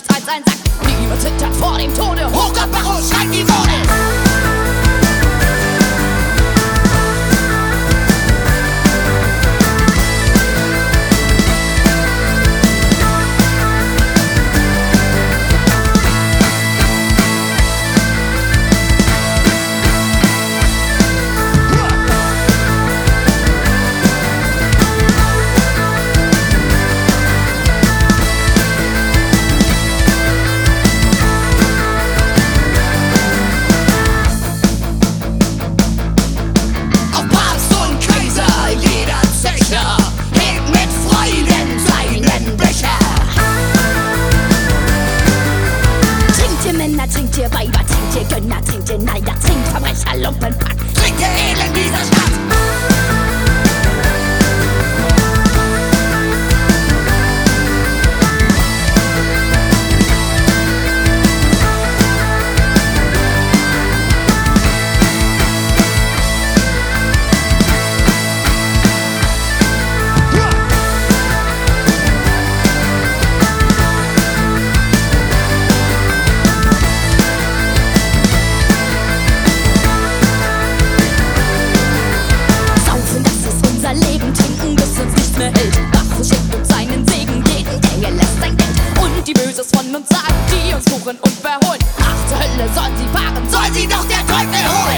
Zeit sein Sack. Niemand zittert vor dem Tode. Hochgott Bacho, schreit die Mode. Trinkt ihr Weiber, trinkt ihr Gönner, trinkt ihr Neider, trinkt Verbrecher, Lumpenpack, trinkt ihr Elend dieser Stadt. Bacho schickt uns seinen Segen, jeden Engel lässt sein Geld. Und die Böses von uns sagen, die uns buchen und verholen. Ach, zur Hölle sollen sie fahren, soll sie doch der Teufel holen.